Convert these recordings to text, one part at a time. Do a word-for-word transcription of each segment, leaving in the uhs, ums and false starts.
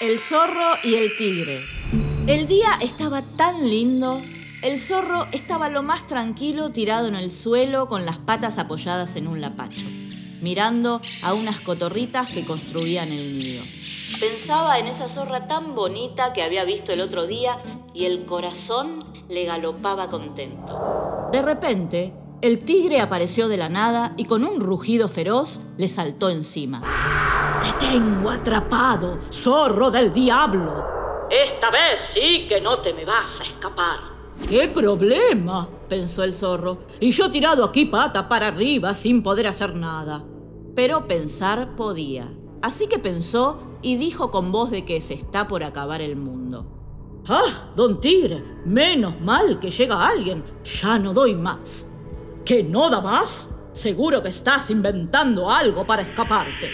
El zorro y el tigre. El día estaba tan lindo. El zorro estaba lo más tranquilo tirado en el suelo con las patas apoyadas en un lapacho, mirando a unas cotorritas que construían el nido. Pensaba en esa zorra tan bonita que había visto el otro día y el corazón le galopaba contento. De repente, el tigre apareció de la nada y con un rugido feroz le saltó encima. ¡Te tengo atrapado, zorro del diablo! Esta vez sí que no te me vas a escapar. ¡Qué problema!, pensó el zorro. Y yo tirado aquí pata para arriba sin poder hacer nada. Pero pensar podía. Así que pensó y dijo con voz de que se está por acabar el mundo. ¡Ah, don Tigre! Menos mal que llega alguien. Ya no doy más. ¿Que no da más? Seguro que estás inventando algo para escaparte.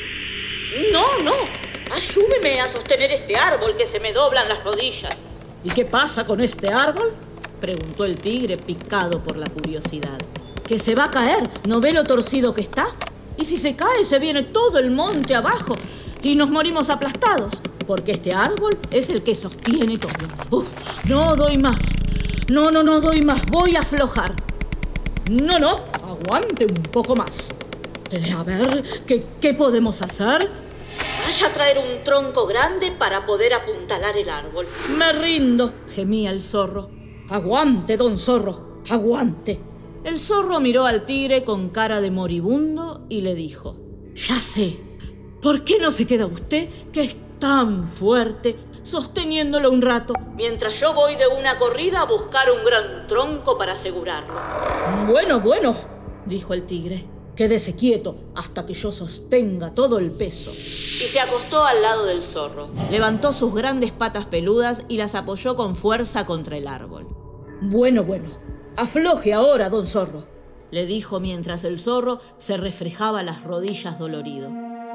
No, no. Ayúdeme a sostener este árbol que se me doblan las rodillas. ¿Y qué pasa con este árbol?, preguntó el tigre picado por la curiosidad. ¿Que se va a caer? ¿No ve lo torcido que está? Y si se cae se viene todo el monte abajo y nos morimos aplastados, porque este árbol es el que sostiene todo. Uf, no doy más. No, no, no doy más. Voy a aflojar. No, no, aguante un poco más. Eh, a ver, ¿qué, ¿qué podemos hacer? Vaya a traer un tronco grande para poder apuntalar el árbol. Me rindo, gemía el zorro. Aguante, don zorro, aguante. El zorro miró al tigre con cara de moribundo y le dijo: Ya sé, ¿por qué no se queda usted, que es tan fuerte, sosteniéndolo un rato, mientras yo voy de una corrida a buscar un gran tronco para asegurarlo? Bueno, bueno, dijo el tigre. Quédese quieto hasta que yo sostenga todo el peso. Y se acostó al lado del zorro. Levantó sus grandes patas peludas y las apoyó con fuerza contra el árbol. Bueno, bueno, afloje ahora, don zorro, le dijo mientras el zorro se refrejaba las rodillas dolorido.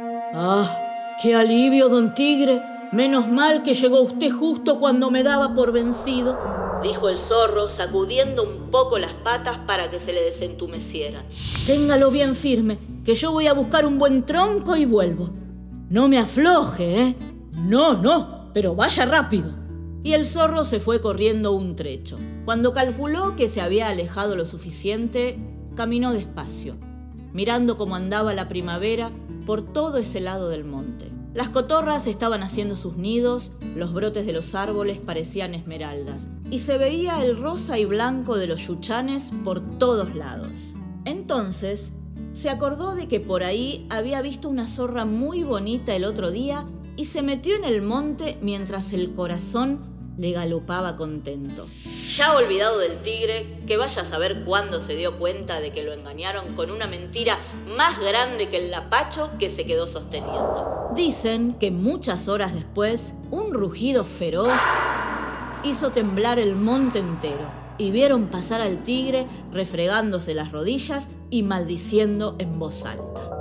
¡Ah, qué alivio, don Tigre! Menos mal que llegó usted justo cuando me daba por vencido, dijo el zorro, sacudiendo un poco las patas para que se le desentumecieran. Téngalo bien firme, que yo voy a buscar un buen tronco y vuelvo. No me afloje, ¿eh? No, no, pero vaya rápido. Y el zorro se fue corriendo un trecho. Cuando calculó que se había alejado lo suficiente, caminó despacio, mirando cómo andaba la primavera por todo ese lado del monte. Las cotorras estaban haciendo sus nidos, los brotes de los árboles parecían esmeraldas, y se veía el rosa y blanco de los yuchanes por todos lados. Entonces, se acordó de que por ahí había visto una zorra muy bonita el otro día y se metió en el monte mientras el corazón le galopaba contento. Ya olvidado del tigre, que vaya a saber cuándo se dio cuenta de que lo engañaron con una mentira más grande que el lapacho que se quedó sosteniendo. Dicen que muchas horas después, un rugido feroz hizo temblar el monte entero y vieron pasar al tigre refregándose las rodillas y maldiciendo en voz alta.